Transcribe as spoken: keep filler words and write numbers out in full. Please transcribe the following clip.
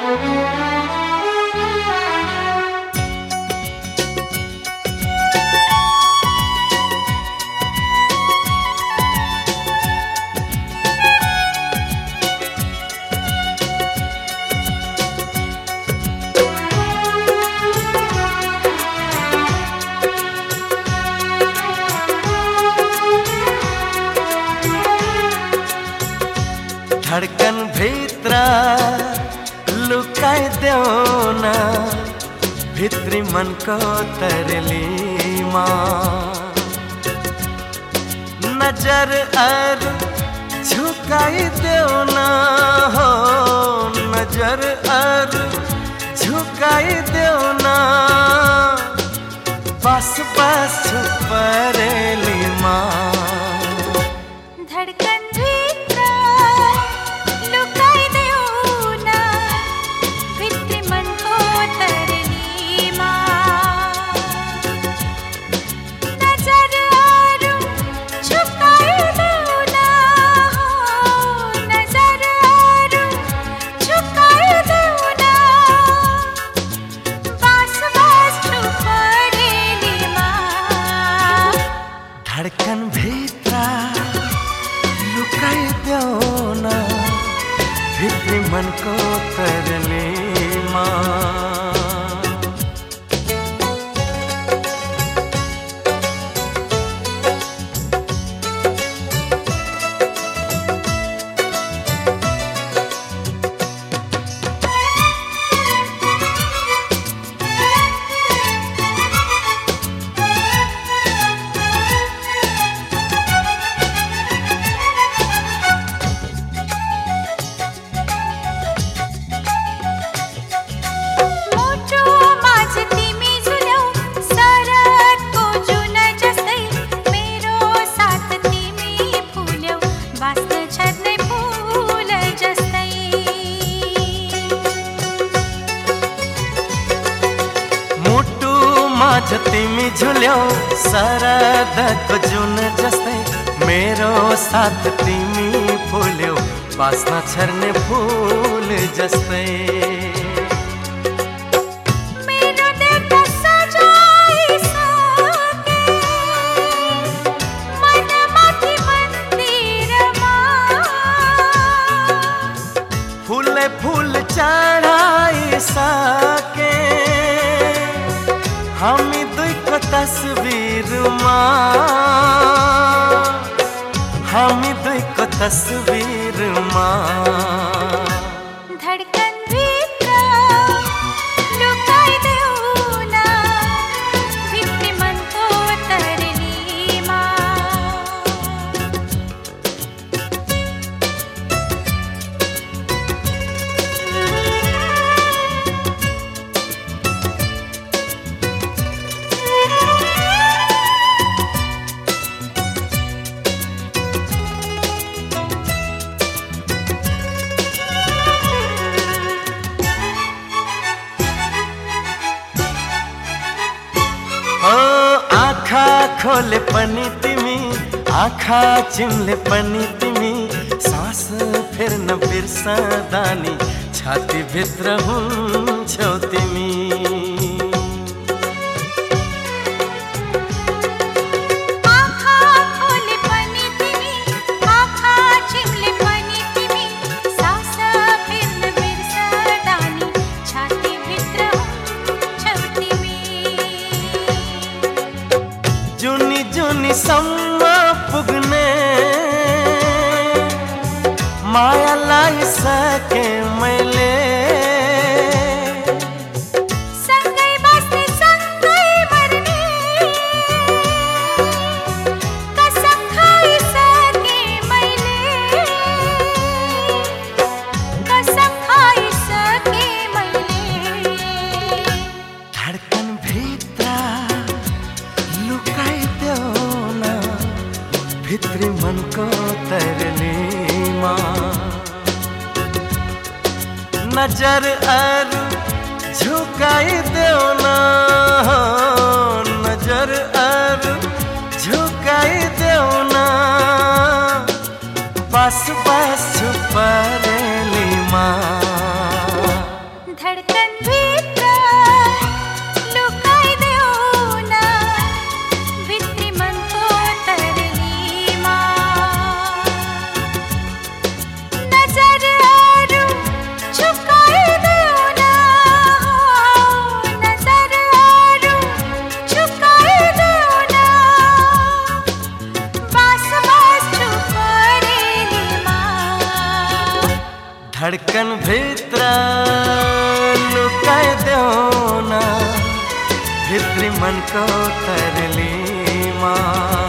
धड़कन भित्रा लुकाई देऊ ना भित्री मन को तरली माँ नजर अर झुकाई देऊ ना हो नजर अर झुकाई देऊ ना बस बस छुपरेली माँ धड़कन भित्रा लुकाई देऊ ना भित्री मन को तरली माँ नजर अर झुकाई देऊ ना हो नजर अर झुकाई देऊ ना बस बस छुपरेली माँ धड़कन भित्रा लुकाई देऊ ना भित्री मन को तरली माँ तिमी झुल्यौ सरद को जुन जस्तै मेरो साथ तिमी फुल्यौ बास्ना छर्ने फूल जस्तै मेरो देख्दा सजाई सके मनमाथि मन्दिरमा फूले फूल चढाई सके हामी दुईको तस्बिरमा हामी दुईको तस्बिरमा धड़कन भित्रा लुकाई देऊ ना भित्री मन को तरली माँ आँखा खोले पनि तिमी आँखा चिम्ले पनि तिमी सास फेर्न बिर्सदा नि छाती भित्र हुन्छौ तिमी आँखा खोले पनि तिमी आँखा चिम्ले पनि तिमी सास फेर्न बिर्सदा नि छाती भित्र हुन्छौ तिमी जुनी जुनी सम्म पुग्ने माया लागिसके मैले सँगै बस्ने सँगै मर्ने कसम खाइसके मैले कसम खाइसके मैले धड़कन भित्रा लुकाई देऊ ना भित्री मन को तरली माँ नजर अर झुकाई देऊ ना नजर अर झुकाई देऊ ना बस बस छुपरेली माँ धड़कन भीतर लुकाए देना भित्री मन को तरली माँ।